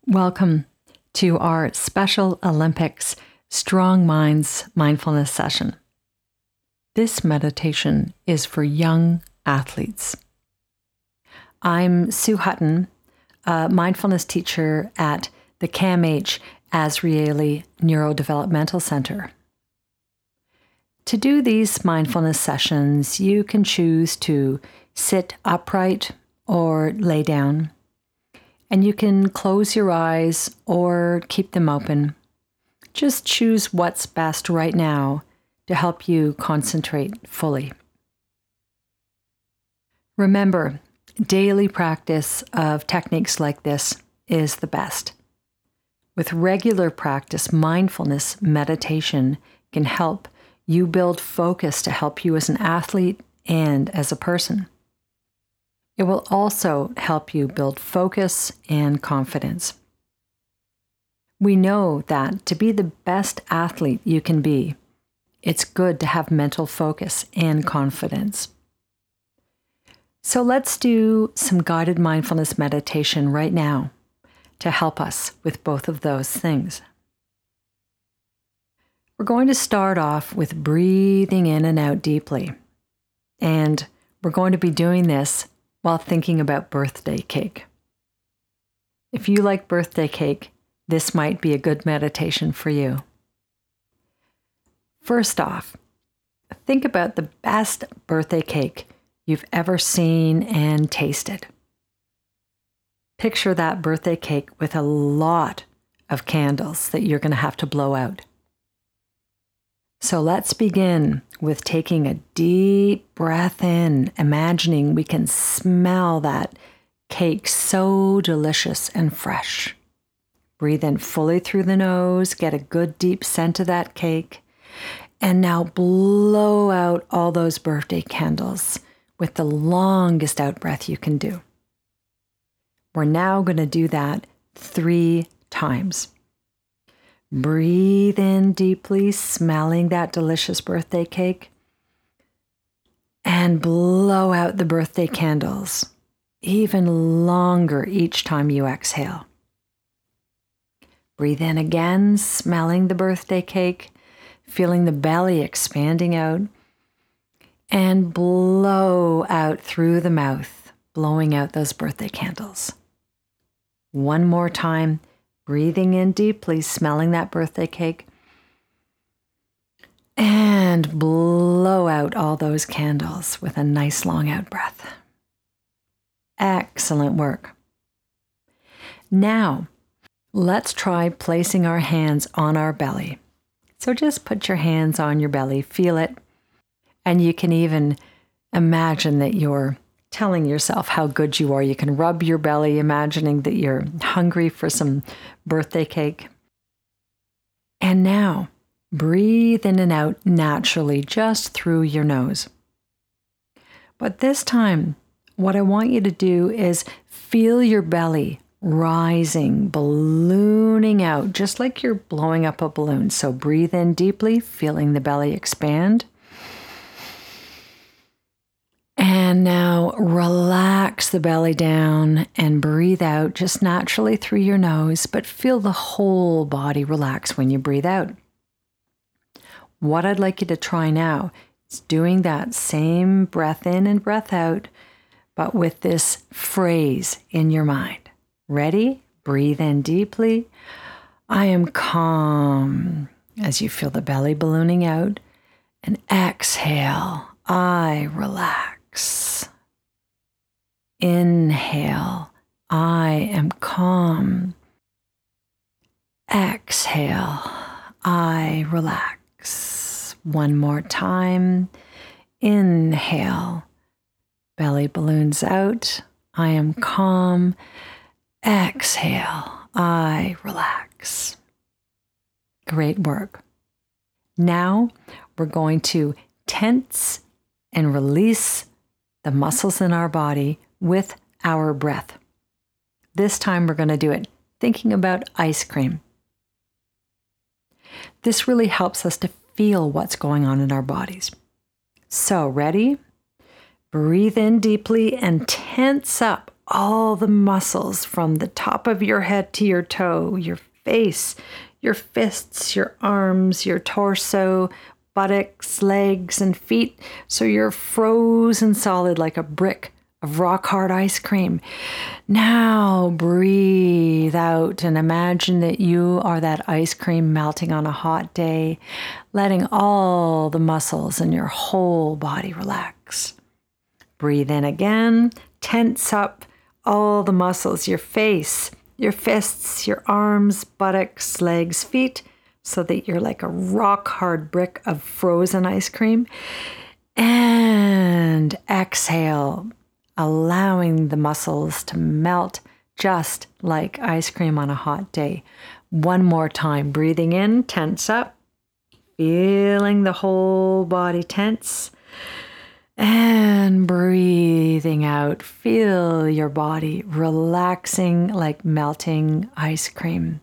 Welcome to our Special Olympics Strong Minds Mindfulness session. This meditation is for young athletes. I'm Sue Hutton, a mindfulness teacher at the CAMH Azrieli Neurodevelopmental Center. To do these mindfulness sessions, you can choose to sit upright or lay down. And you can close your eyes or keep them open. Just choose what's best right now to help you concentrate fully. Remember, daily practice of techniques like this is the best. With regular practice, mindfulness meditation can help you build focus to help you as an athlete and as a person. It will also help you build focus and confidence. We know that to be the best athlete you can be, it's good to have mental focus and confidence. So let's do some guided mindfulness meditation right now to help us with both of those things. We're going to start off with breathing in and out deeply. And we're going to be doing this while thinking about birthday cake. If you like birthday cake, this might be a good meditation for you. First off, think about the best birthday cake you've ever seen and tasted. Picture that birthday cake with a lot of candles that you're going to have to blow out. So let's begin with taking a deep breath in, imagining we can smell that cake so delicious and fresh. Breathe in fully through the nose, get a good deep scent of that cake, and now blow out all those birthday candles with the longest out breath you can do. We're now going to do that 3 times. Breathe in deeply, smelling that delicious birthday cake, and blow out the birthday candles, even longer each time you exhale. Breathe in again, smelling the birthday cake, feeling the belly expanding out, and blow out through the mouth, blowing out those birthday candles. One more time. Breathing in deeply, smelling that birthday cake, and blow out all those candles with a nice long out breath. Excellent work. Now, let's try placing our hands on our belly. So just put your hands on your belly, feel it, and you can even imagine that you're telling yourself how good you are. You can rub your belly, imagining that you're hungry for some birthday cake. And now, breathe in and out naturally, just through your nose. But this time, what I want you to do is feel your belly rising, ballooning out, just like you're blowing up a balloon. So breathe in deeply, feeling the belly expand. And now relax the belly down and breathe out just naturally through your nose, but feel the whole body relax when you breathe out. What I'd like you to try now is doing that same breath in and breath out, but with this phrase in your mind. Ready? Breathe in deeply. I am calm as you feel the belly ballooning out. And exhale. I relax. Inhale, I am calm. Exhale, I relax. One more time. Inhale, belly balloons out. I am calm. Exhale, I relax. Great work. Now we're going to tense and release the muscles in our body with our breath. This time we're going to do it thinking about ice cream. This really helps us to feel what's going on in our bodies. So, ready? Breathe in deeply and tense up all the muscles from the top of your head to your toe, your face, your fists, your arms, your torso, buttocks, legs, and feet, so you're frozen solid like a brick of rock-hard ice cream. Now breathe out and imagine that you are that ice cream melting on a hot day, letting all the muscles in your whole body relax. Breathe in again, tense up all the muscles, your face, your fists, your arms, buttocks, legs, feet, so that you're like a rock-hard brick of frozen ice cream. And exhale, allowing the muscles to melt just like ice cream on a hot day. One more time, breathing in, tense up, feeling the whole body tense. And breathing out, feel your body relaxing like melting ice cream.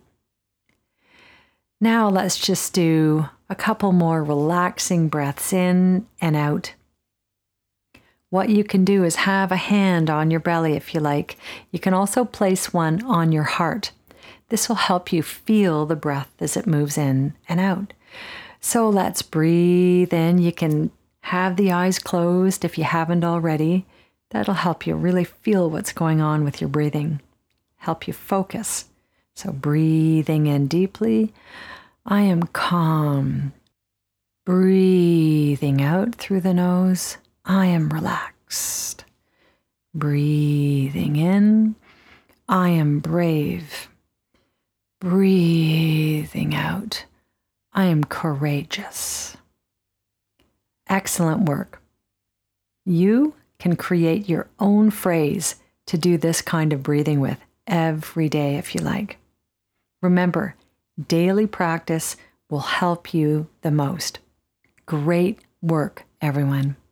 Now let's just do a couple more relaxing breaths in and out. What you can do is have a hand on your belly if you like. You can also place one on your heart. This will help you feel the breath as it moves in and out. So let's breathe in. You can have the eyes closed if you haven't already. That'll help you really feel what's going on with your breathing, help you focus. So breathing in deeply, I am calm. Breathing out through the nose, I am relaxed. Breathing in, I am brave. Breathing out, I am courageous. Excellent work. You can create your own phrase to do this kind of breathing with every day if you like. Remember, daily practice will help you the most. Great work, everyone.